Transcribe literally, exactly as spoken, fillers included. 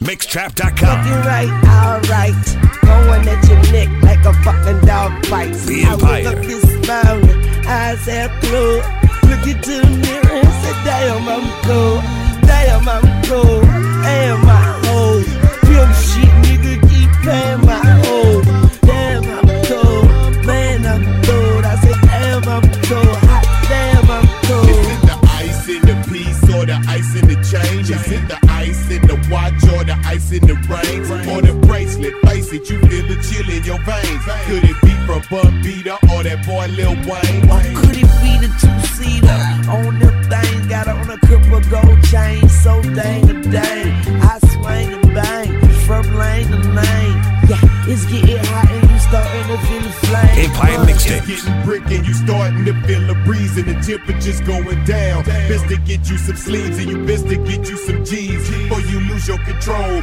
Mixtrap dot com. Fucking right, alright. Going at your neck like a fucking dog fight. The I wake Empire. up this morning, eyes half closed. Look into the mirror and say, damn, I'm cool. Damn, I'm cool. Damn, my hoe. Pimp shit, nigga, keep paying my hoe. Damn, I'm cool. Man, I'm cool. I said, damn, I'm cool. Hot damn, I'm cool. Is it the ice in the piece or the ice in the chain? Is it the ice in the watch or the ice in the ring? Or the bracelet? Face it, you feel the chill in your veins. Could it be from Bun Beater or that boy Lil Wayne? Or could it be the two-seater on them things? Got on a couple gold chain, so dang a dang. I swing and bang from lane to lane. Yeah, it's getting hot and you starting to feel the flame. Empire It's Mixtapes. getting brick and you starting to feel a breeze and the temperature's going down. Best to get you some sleeves and you best to get you some G's before you lose your control.